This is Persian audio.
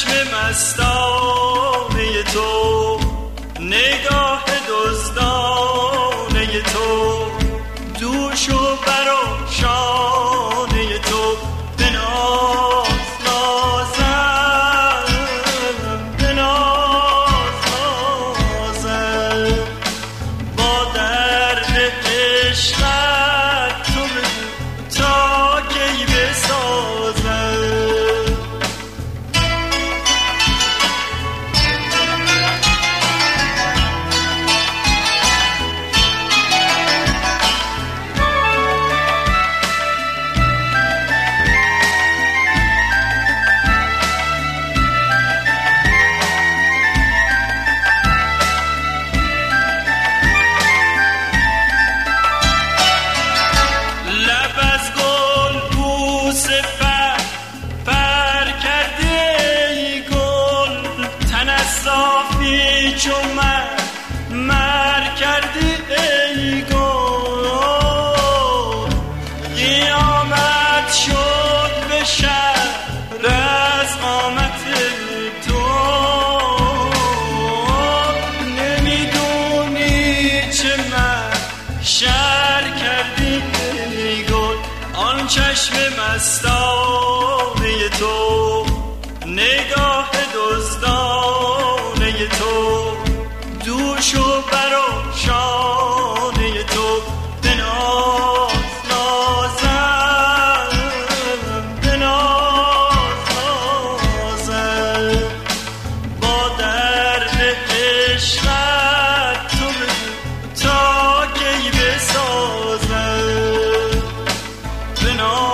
چشم مستانه تو، نگاه دزدانه تو، دوش و بر و شانه تو، به ناز نازم، به ناز نازم، با درد عشقت تو بگو تا کی بسازم. صافی چو مر کردی ای گل، قیامت شد به شهر از قامت تو، نمیدونی چه محشر کردی ای گل. آن چشم مستانه تو، نگاه دزدانه تو، دوش و بر و شانه تو، به ناز نازم، به ناز نازم، با درد عشقت تو بگو تا کی بسازم. به ناز